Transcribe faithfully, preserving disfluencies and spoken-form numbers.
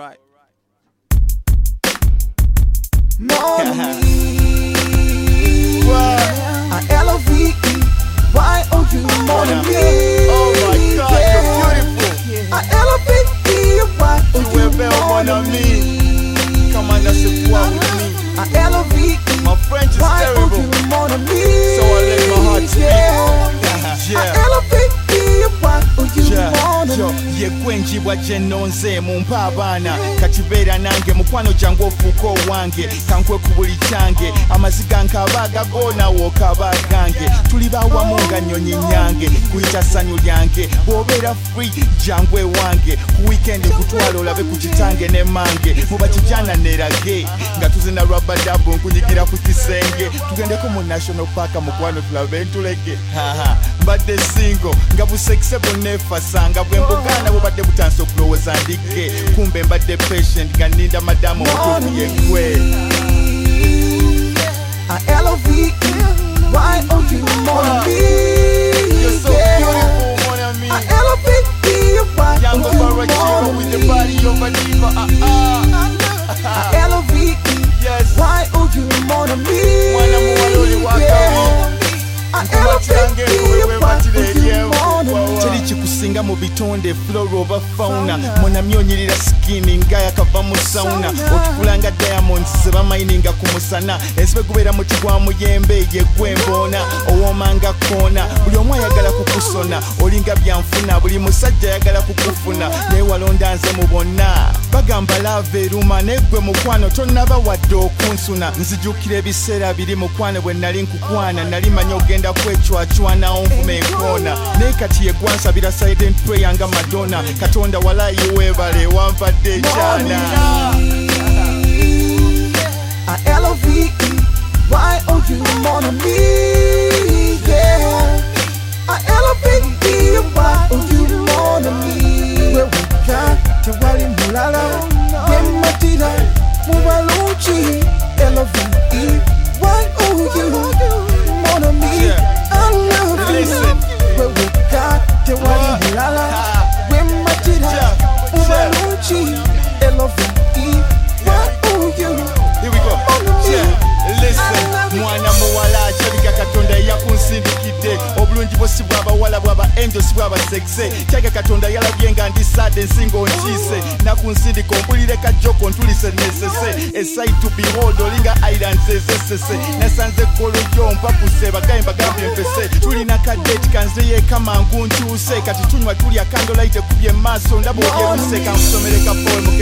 alright. Mon ami, I L O V E Y O U, mon ami. Oh my God, you're beautiful. I L O V E Y O U, Tu es belle, mon ami. Come on, that's a poir with me. I L O V E My French is terrible, mon ami. so I let my heart speak. I L O V E Y O U, mon ami. Ye kwenjibwa gye nonze mumpa abaana kakibeera nange mukwano gyange ofuuka owange kankwe ku buli kyange amaziga nkabaaga goonawo okaba gange tuli bawamu nga nnyonyi nyange kuyita ssanyu lyange bw'obeera free jangu ewange ku wiikendi nkutwala olabe ku kitange ne mange muba kijana nerage nga tuzina rwabadabu nkunyigira ku kisenge tugendeko mu national park mukwano tulabe ntulege mbadde singo nga busekise bunneefasanga bwe mbugana bubadde butansa okulowooza ndike kumbe mbadde patient nga nninda madamu omutuufu yegwe I L O V E Y O U, mon ami. You're so beautiful, mon ami. I L O V E Y Young O of a U, Rachel mon with the ami. body of a diva. Ah, ah. I L O V E Yes. Y O U, mon ami. Mwana muwaloli wakami. I L O V E Y O U, mon ami. Teri kikusinga mu bitonde flora oba fauna monami onyirira skini nga yakava mu sauna otukulanga diamonds zebamayininga ku musana ensibe gubeera muti gwa muyembe yegwe mboona owomanga koona buli omu ayagala kukusona olinga byanfuna buli musajja ayagala kukufuna naye walonda nze mu bonna bagamba lava eruma negwe mukwano tonnaba wadde okunsuna nzijukira ebiseera biri mukwano bwe nali nkukwana nali manya ogenda kwecwacwana onvuma enkoona naye kati yegwansabira silent prayer nga Madonna katonda walayi webale wanvadde ekyana I L O V E Y O U, mon ami. Yeah. I L O V E Y O U, mon ami. Wewuka tewali mulala yematira mubalungi. L O V E Y O U, mon ami. I love you. Listen. Wewuka tewali mulala yematira mubalungi. L O V E Y O U. Here we go. Yeah. Listen, mwana muwala akyabika katonda yakunsindikidde obulungi bwo si bw'abawala bw'aba angel si bw'aba sexe kyaga katonda yalabye nga ndi sadde nsinga onkiise nakunsindika ompulire kajjoko ntulise nesese eside to behold olinga islands ezesese nasanze kolo yo mpapuse bagaye mbagambye empese tulina kadeti kanzeyeka mangu nkyuse kati tunywa tulya candlelight ekubye maaso ndaba obyeruse kankusomere ka Paul